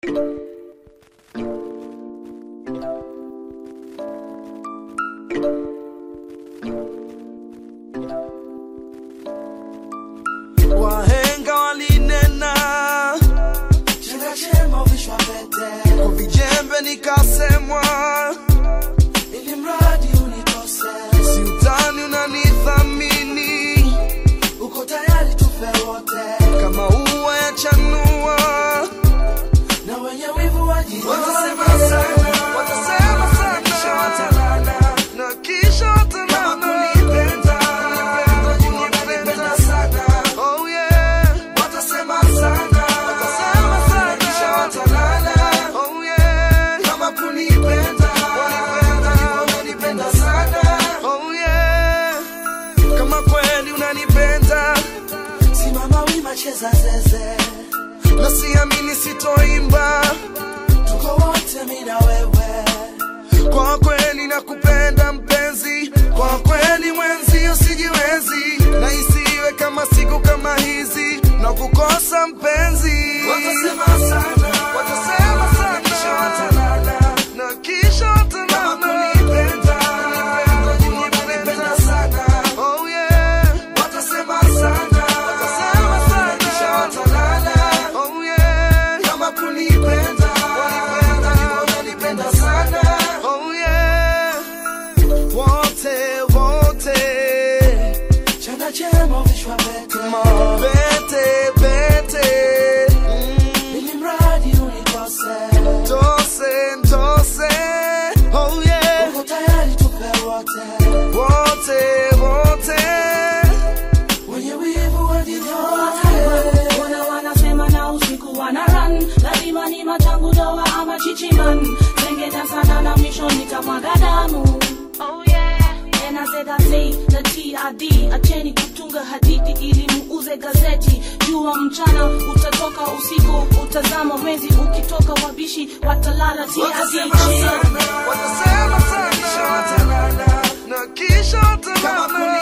Wahenga walinena chema chema vishwa pete, kwa vijembe nikasemwa, ili mradi unikose. si utani unanithamini, uko tayari tufe wote, kama ua ya chanua, na wenye wivu wajione. watasema sana, watasema sana, kisha watalala, na kisha watalala. kama kunipenda, kunipenda sana. Oh yeah, Watasema sana, watasema sana, kisha watalala, oh yeah, kama kunipenda, kunipenda sana. oh yeah, kama kweli unanipenda, Simama wima, cheza zeze, na siamini sitoimba, tuko wote mimi na wewe. kwa kweli nakupenda mpenzi, kwa kweli mwenzi usijiwezi, na isiwe kama siku kama hizi na kukosa mpenzi. Watasema sana, Watasema sana, kisha watalala, na kisha watalala. kama kunipenda, kunipenda sana. Oh yeah, Watasema sana, watasema sana, kisha watalala, oh yeah, kama kunipenda, kunipenda sana. oh yeah, wote wote, Chana chema vishwa pete, bete bete, ili mradi unikose. tose tose, oh yeah, Uko tayari tufe wote, wote wote, wenye wivu wajione. Wanasema na usiku wana run, lazima ni machangu doa ama chichiman. Tengena sana na mwisho nitamwaga damu. Oh yeah. And I said I say na TRD, acheni kutunga hadithi ili muuze gazeti. Jua mchana utatoka, usiku utazama mwezi, ukitoka wabishi watalala. TRD Watasema sana, watasema sana, kisha watalala, na kisha kama watalala.